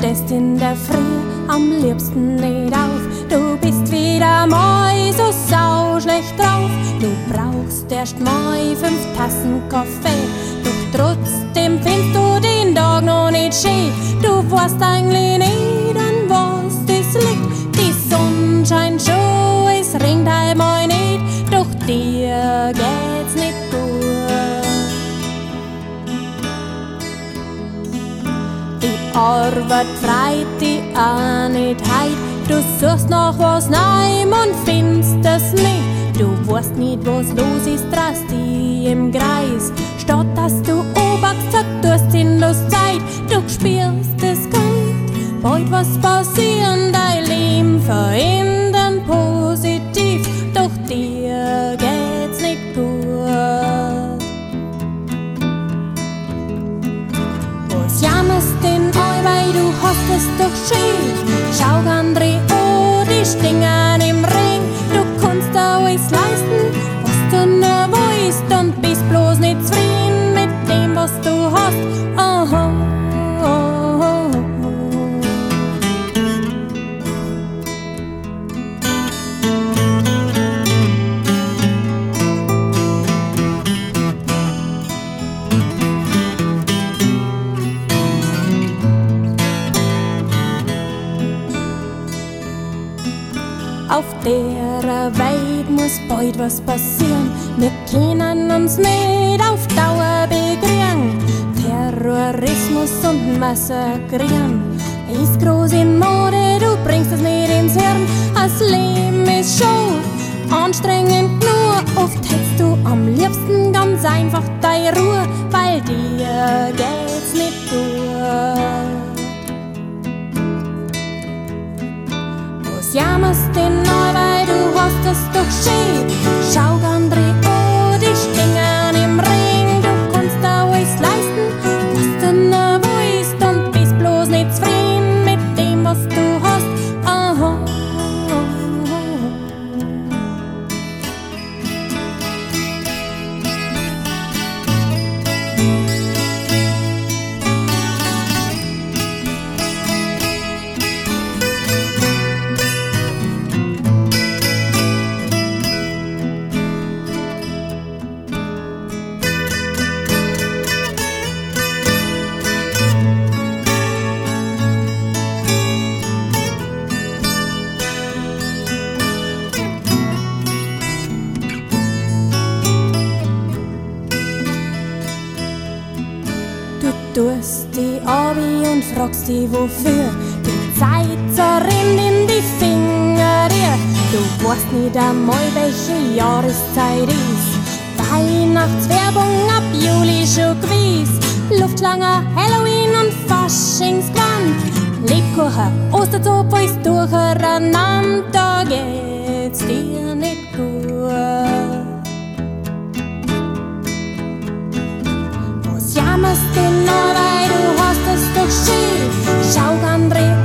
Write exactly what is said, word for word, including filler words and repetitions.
stehst in der Früh am liebsten nicht auf. Du bist wieder mal so sau schlecht drauf. Du brauchst erst mal fünf Tassen Kaffee. Doch trotzdem findest du den Tag noch nicht schön. Du weißt eigentlich nicht, an was das liegt. Die Sonne scheint schon, es regnet einmal nicht. Doch dir geht's nicht gut. Die Arbeit freit dich auch nicht heit. Du suchst nach was Neuem und findest es nicht. Du weißt nicht, was los ist, drehst dich im Kreis. Statt dass du obachst, vertust sinnlos Zeit. Du spürst, es kommt bald was passieren, dein Leben verändern positiv. Doch dir geht's nicht gut. Was jammerst denn all, weil du hast es doch schön. Schau andere an, die stingen im Ring. Du kannst dir alles leisten, was du nur willst, und bist bloß nicht zufrieden mit dem, was du hast. Aha. Auf der Welt muss bald was passieren. Wir können uns nicht auf Dauer bekriegen. Terrorismus und Massakrieren ist groß in Mode, du bringst es nicht ins Hirn. Das Leben ist schon anstrengend nur. Oft hättest du am liebsten ganz einfach deine Ruhe, weil dir geht's nicht gut. Jammerst denn neu, weil du hast es doch schön. Schau andere an, die stingen im Ring. Du kannst dir alles leisten, was du nur willst, und bist bloß nicht zufrieden mit dem, was du hast. Aha. Du tust die Abi und fragst dich wofür. Die Zeit zerrinnt in die Finger dir. Du weißt nicht einmal, welche Jahreszeit ist. Weihnachtswerbung ab Juli schon gewiss. Luftschlange, Halloween und Faschingsgewand. Lebkuchen, Osterzopf, alles durcheinander. Da geht's dir nicht gut. Jammerst denn nur, weil du hast es doch schön. Schau andere